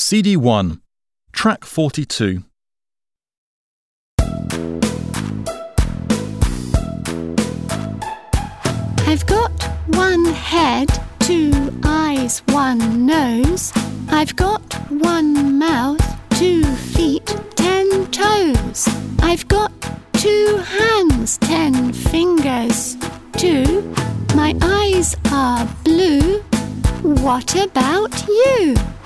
CD1, Track 42. I've got one head, 2 eyes, 1 nose. I've got 1 mouth, 2 feet, 10 toes. I've got 2 hands, 10 fingers, 2. My eyes are blue. What about you?